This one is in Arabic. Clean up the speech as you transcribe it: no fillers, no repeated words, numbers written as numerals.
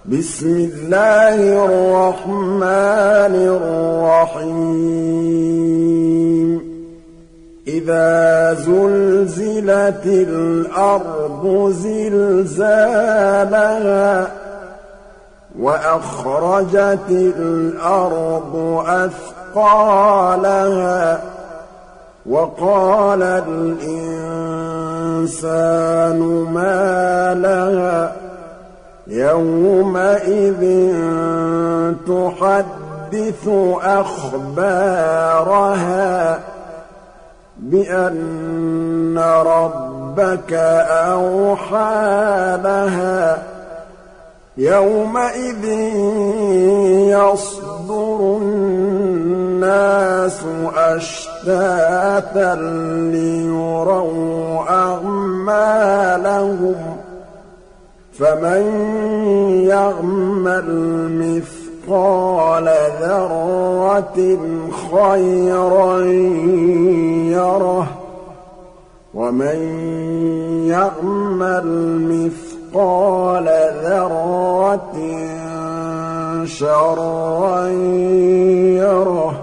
بسم الله الرحمن الرحيم إذا زلزلت الأرض زلزالها وأخرجت الأرض أثقالها وقال الإنسان ما لها يومئذ تحدث أخبارها بأن ربك أوحى لها يومئذ يصدر الناس أشتاتا ليروا أعمالهم فمن يعمل مثقال ذرة خيرا يره ومن يعمل مثقال ذرة شرا يره